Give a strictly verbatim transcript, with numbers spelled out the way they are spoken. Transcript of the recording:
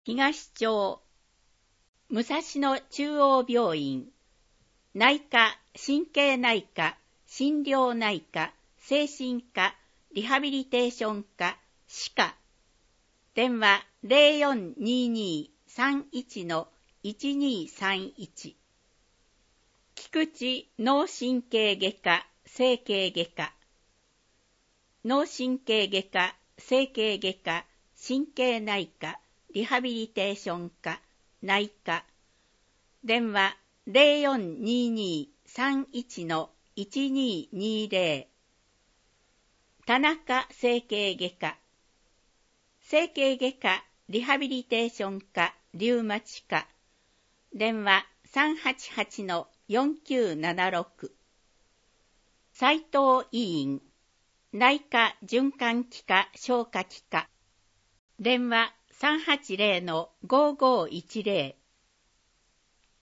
東町武蔵野中央病院内科、神経内科、心療内科、精神科、リハビリテーション科、歯科。電話 ゼロよんにーにーさんいちのいちにーさんいち。菊池脳神経外科、整形外科。脳神経外科、整形外科、神経内科、リハビリテーション科、内科。電話 ゼロよんにーにーさんいちのいちにーにーゼロ。田中整形外科。整形外科、リハビリテーション科、リウマチ科。電話 さんはちはちのよんきゅうななろく。斉藤医院内科循環器科消化器科。電話 さんはちゼロのごーごーいちゼロ。